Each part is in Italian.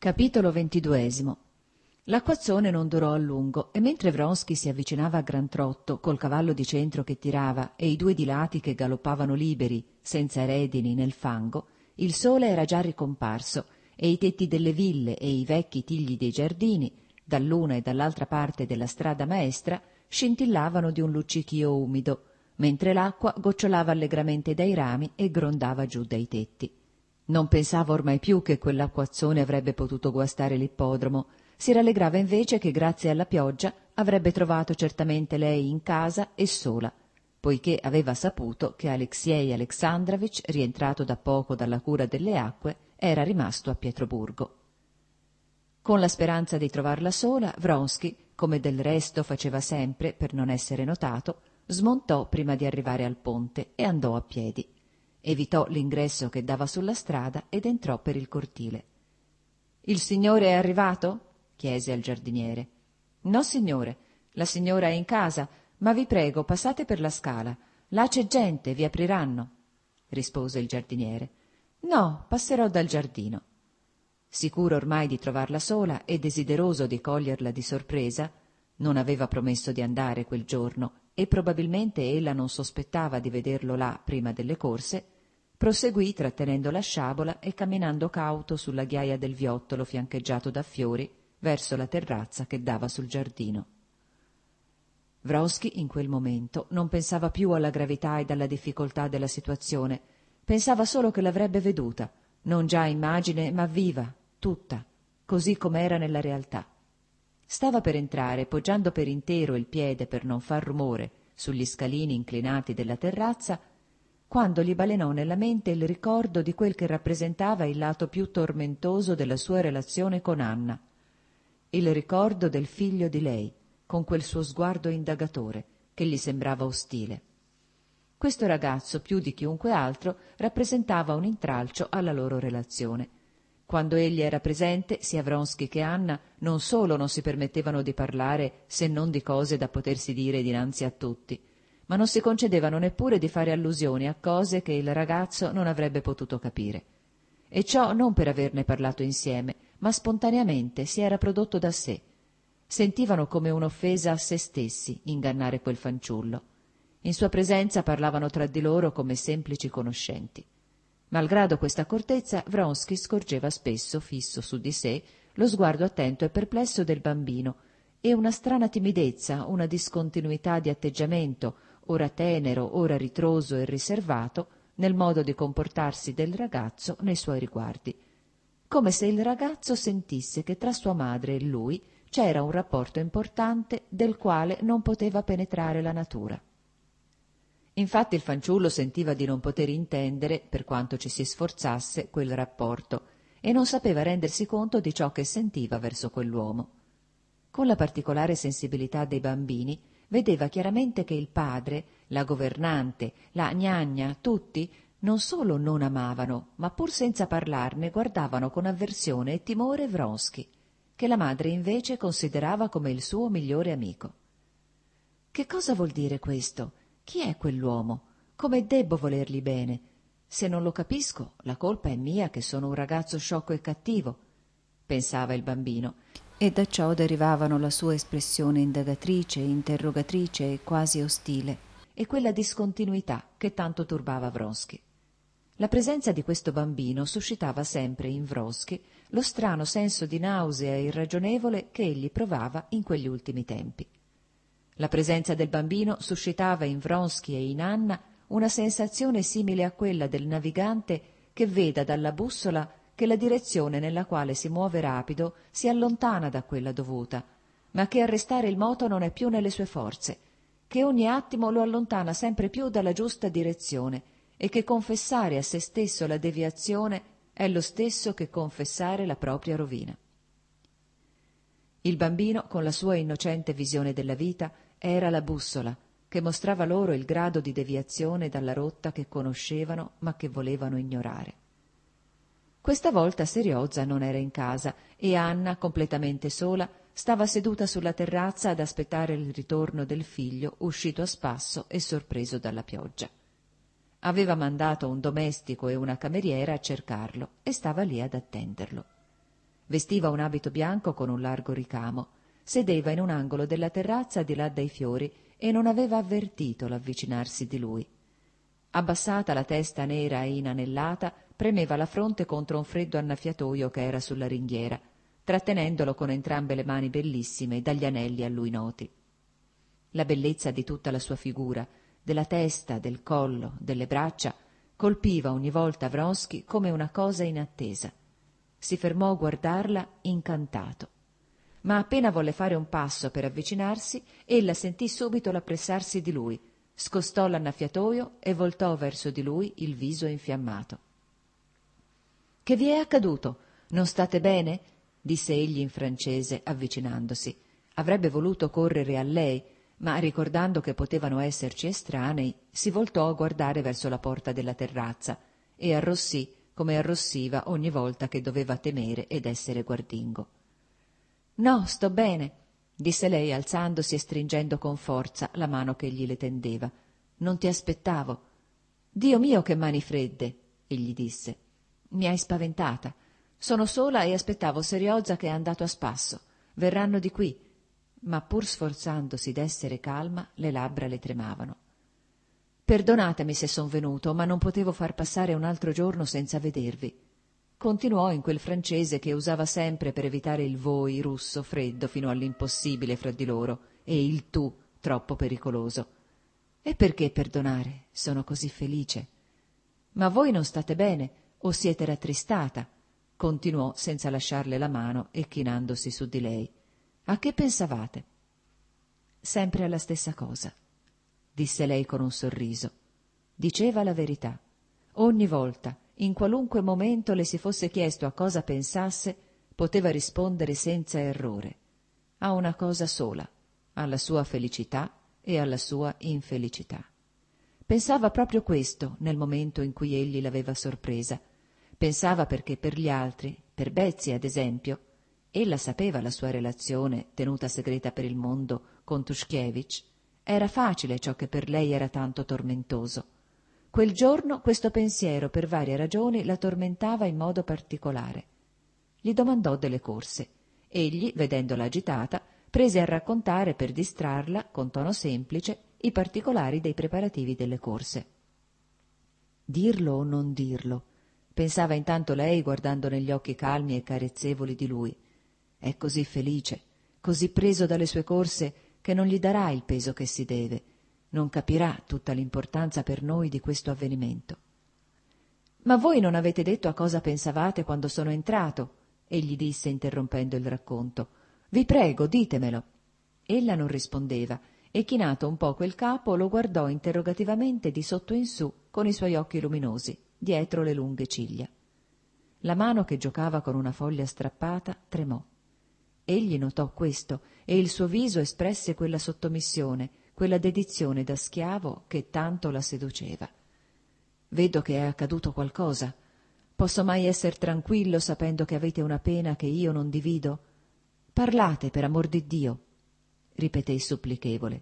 Capitolo 22. L'acquazzone non durò a lungo e mentre Vronsky si avvicinava a gran trotto col cavallo di centro che tirava e i due di lati che galoppavano liberi, senza redini nel fango, il sole era già ricomparso e i tetti delle ville e i vecchi tigli dei giardini, dall'una e dall'altra parte della strada maestra, scintillavano di un luccichio umido, mentre l'acqua gocciolava allegramente dai rami e grondava giù dai tetti. Non pensava ormai più che quell'acquazzone avrebbe potuto guastare l'ippodromo. Si rallegrava invece che grazie alla pioggia avrebbe trovato certamente lei in casa e sola, poiché aveva saputo che Aleksej Aleksandrovich, rientrato da poco dalla cura delle acque, era rimasto a Pietroburgo. Con la speranza di trovarla sola, Vronsky, come del resto faceva sempre per non essere notato, smontò prima di arrivare al ponte e andò a piedi. Evitò l'ingresso che dava sulla strada ed entrò per il cortile. «Il signore è arrivato?» chiese al giardiniere. «No, signore, la signora è in casa, ma vi prego, passate per la scala. Là c'è gente, vi apriranno», rispose il giardiniere. «No, passerò dal giardino». Sicuro ormai di trovarla sola e desideroso di coglierla di sorpresa, non aveva promesso di andare quel giorno e probabilmente ella non sospettava di vederlo là prima delle corse, proseguì trattenendo la sciabola e camminando cauto sulla ghiaia del viottolo fiancheggiato da fiori verso la terrazza che dava sul giardino. Vronsky in quel momento non pensava più alla gravità ed alla difficoltà della situazione, pensava solo che l'avrebbe veduta, non già immagine ma viva, tutta, così com'era nella realtà. Stava per entrare, poggiando per intero il piede per non far rumore sugli scalini inclinati della terrazza, quando gli balenò nella mente il ricordo di quel che rappresentava il lato più tormentoso della sua relazione con Anna, il ricordo del figlio di lei, con quel suo sguardo indagatore, che gli sembrava ostile. Questo ragazzo, più di chiunque altro, rappresentava un intralcio alla loro relazione. Quando egli era presente, sia Vronsky che Anna non solo non si permettevano di parlare se non di cose da potersi dire dinanzi a tutti, ma non si concedevano neppure di fare allusioni a cose che il ragazzo non avrebbe potuto capire. E ciò non per averne parlato insieme, ma spontaneamente si era prodotto da sé. Sentivano come un'offesa a se stessi ingannare quel fanciullo. In sua presenza parlavano tra di loro come semplici conoscenti. Malgrado questa accortezza, Vronsky scorgeva spesso, fisso su di sé, lo sguardo attento e perplesso del bambino e una strana timidezza, una discontinuità di atteggiamento, ora tenero, ora ritroso e riservato, nel modo di comportarsi del ragazzo nei suoi riguardi, come se il ragazzo sentisse che tra sua madre e lui c'era un rapporto importante del quale non poteva penetrare la natura. Infatti il fanciullo sentiva di non poter intendere, per quanto ci si sforzasse, quel rapporto, e non sapeva rendersi conto di ciò che sentiva verso quell'uomo. Con la particolare sensibilità dei bambini, vedeva chiaramente che il padre, la governante, la gnagna, tutti, non solo non amavano, ma pur senza parlarne guardavano con avversione e timore Vronsky, che la madre invece considerava come il suo migliore amico. «Che cosa vuol dire questo? Chi è quell'uomo? Come debbo volergli bene? Se non lo capisco, la colpa è mia che sono un ragazzo sciocco e cattivo», pensava il bambino, e da ciò derivavano la sua espressione indagatrice, interrogatrice e quasi ostile, e quella discontinuità che tanto turbava Vronsky. La presenza di questo bambino suscitava sempre in Vronsky lo strano senso di nausea irragionevole che egli provava in quegli ultimi tempi. La presenza del bambino suscitava in Vronsky e in Anna una sensazione simile a quella del navigante che veda dalla bussola che la direzione nella quale si muove rapido si allontana da quella dovuta, ma che arrestare il moto non è più nelle sue forze, che ogni attimo lo allontana sempre più dalla giusta direzione e che confessare a se stesso la deviazione è lo stesso che confessare la propria rovina. Il bambino, con la sua innocente visione della vita, era la bussola che mostrava loro il grado di deviazione dalla rotta che conoscevano ma che volevano ignorare. Questa volta Seriozza non era in casa e Anna, completamente sola, stava seduta sulla terrazza ad aspettare il ritorno del figlio uscito a spasso e sorpreso dalla pioggia. Aveva mandato un domestico e una cameriera a cercarlo e stava lì ad attenderlo. Vestiva un abito bianco con un largo ricamo. Sedeva in un angolo della terrazza di là dai fiori e non aveva avvertito l'avvicinarsi di lui. Abbassata la testa nera e inanellata, premeva la fronte contro un freddo annaffiatoio che era sulla ringhiera, trattenendolo con entrambe le mani bellissime dagli anelli a lui noti. La bellezza di tutta la sua figura, della testa, del collo, delle braccia, colpiva ogni volta Vronsky come una cosa inattesa. Si fermò a guardarla incantato. Ma appena volle fare un passo per avvicinarsi, ella sentì subito l'appressarsi di lui, scostò l'annaffiatoio e voltò verso di lui il viso infiammato. «Che vi è accaduto? Non state bene?» disse egli in francese, avvicinandosi. Avrebbe voluto correre a lei, ma ricordando che potevano esserci estranei, si voltò a guardare verso la porta della terrazza e arrossì come arrossiva ogni volta che doveva temere ed essere guardingo. «No, sto bene», disse lei alzandosi e stringendo con forza la mano che egli le tendeva. «Non ti aspettavo». «Dio mio, che mani fredde!» egli disse. «Mi hai spaventata. Sono sola e aspettavo Seriozza che è andato a spasso. Verranno di qui». Ma pur sforzandosi d'essere calma, le labbra le tremavano. «Perdonatemi se son venuto, ma non potevo far passare un altro giorno senza vedervi», continuò in quel francese che usava sempre per evitare il voi russo freddo fino all'impossibile fra di loro e il tu troppo pericoloso. «E perché perdonare? Sono così felice». «Ma voi non state bene o siete rattristata?» continuò senza lasciarle la mano e chinandosi su di lei. «A che pensavate?» «Sempre alla stessa cosa», disse lei con un sorriso. Diceva la verità. Ogni volta, in qualunque momento le si fosse chiesto a cosa pensasse, poteva rispondere senza errore. A una cosa sola, alla sua felicità e alla sua infelicità. Pensava proprio questo nel momento in cui egli l'aveva sorpresa. Pensava perché per gli altri, per Betsy ad esempio, ella sapeva la sua relazione, tenuta segreta per il mondo, con Tushkevich, era facile ciò che per lei era tanto tormentoso. Quel giorno questo pensiero per varie ragioni la tormentava in modo particolare. Gli domandò delle corse. Egli, vedendola agitata, prese a raccontare per distrarla, con tono semplice, i particolari dei preparativi delle corse. Dirlo o non dirlo? Pensava intanto lei guardando negli occhi calmi e carezzevoli di lui. È così felice, così preso dalle sue corse, che non gli darà il peso che si deve. Non capirà tutta l'importanza per noi di questo avvenimento. «Ma voi non avete detto a cosa pensavate quando sono entrato?» egli disse interrompendo il racconto. «Vi prego, ditemelo». Ella non rispondeva e, chinato un poco il capo, lo guardò interrogativamente di sotto in su con i suoi occhi luminosi, dietro le lunghe ciglia. La mano che giocava con una foglia strappata tremò. Egli notò questo e il suo viso espresse quella sottomissione, quella dedizione da schiavo che tanto la seduceva. «Vedo che è accaduto qualcosa. Posso mai esser tranquillo sapendo che avete una pena che io non divido? Parlate, per amor di Dio», ripeté supplichevole.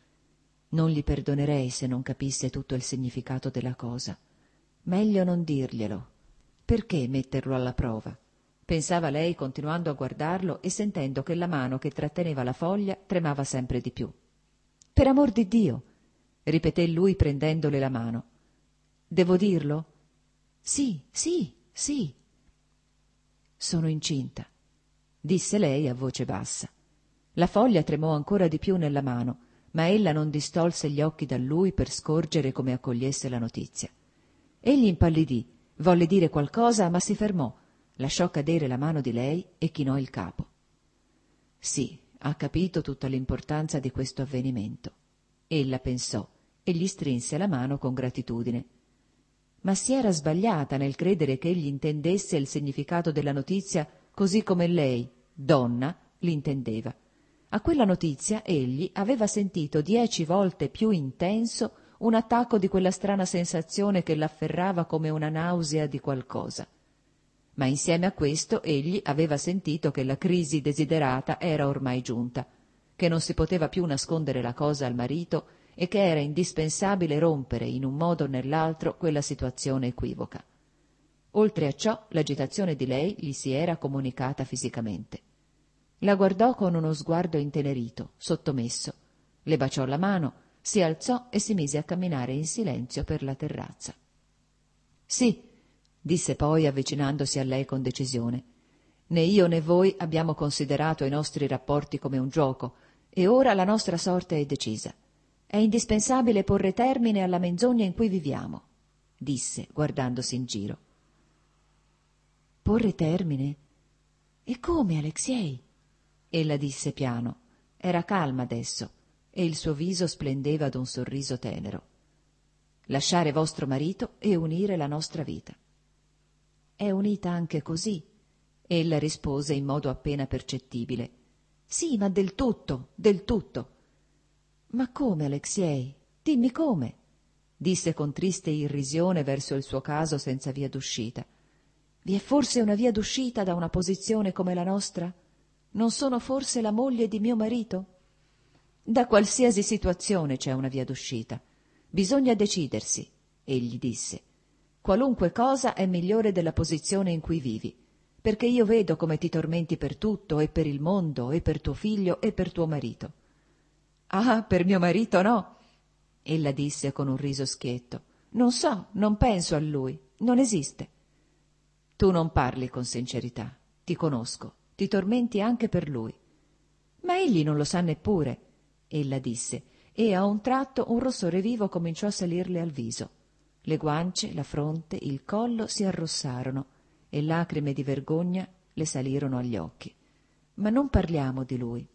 Non gli perdonerei se non capisse tutto il significato della cosa. Meglio non dirglielo. Perché metterlo alla prova? Pensava lei continuando a guardarlo e sentendo che la mano che tratteneva la foglia tremava sempre di più. «Per amor di Dio», ripeté lui prendendole la mano. «Devo dirlo?» «Sì, sì, sì». «Sono incinta», disse lei a voce bassa. La foglia tremò ancora di più nella mano, ma ella non distolse gli occhi da lui per scorgere come accogliesse la notizia. Egli impallidì, volle dire qualcosa, ma si fermò, lasciò cadere la mano di lei e chinò il capo. Sì, ha capito tutta l'importanza di questo avvenimento. Ella pensò e gli strinse la mano con gratitudine. Ma si era sbagliata nel credere che egli intendesse il significato della notizia così come lei, donna, l'intendeva. A quella notizia egli aveva sentito 10 volte più intenso un attacco di quella strana sensazione che l'afferrava come una nausea di qualcosa. Ma insieme a questo egli aveva sentito che la crisi desiderata era ormai giunta, che non si poteva più nascondere la cosa al marito e che era indispensabile rompere in un modo o nell'altro quella situazione equivoca. Oltre a ciò, l'agitazione di lei gli si era comunicata fisicamente. La guardò con uno sguardo intenerito, sottomesso, le baciò la mano, si alzò e si mise a camminare in silenzio per la terrazza. «Sì», disse poi avvicinandosi a lei con decisione, «né io né voi abbiamo considerato i nostri rapporti come un gioco, e ora la nostra sorte è decisa. È indispensabile porre termine alla menzogna in cui viviamo», disse, guardandosi in giro. «Porre termine? E come, Alexiei?» Ella disse piano. Era calma adesso, e il suo viso splendeva d'un sorriso tenero. «Lasciare vostro marito e unire la nostra vita». «È unita anche così», ella rispose in modo appena percettibile. «Sì, ma del tutto, del tutto». «Ma come, Alexiei? Dimmi come», disse con triste irrisione verso il suo caso senza via d'uscita. «Vi è forse una via d'uscita da una posizione come la nostra? Non sono forse la moglie di mio marito?» «Da qualsiasi situazione c'è una via d'uscita. Bisogna decidersi», egli disse. «Qualunque cosa è migliore della posizione in cui vivi, perché io vedo come ti tormenti per tutto, e per il mondo, e per tuo figlio, e per tuo marito». «Ah, per mio marito no», ella disse con un riso schietto. «Non so, non penso a lui, non esiste». «Tu non parli con sincerità, ti conosco, ti tormenti anche per lui». «Ma egli non lo sa neppure», ella disse, e a un tratto un rossore vivo cominciò a salirle al viso. Le guance, la fronte, il collo si arrossarono e lacrime di vergogna le salirono agli occhi. «Ma non parliamo di lui.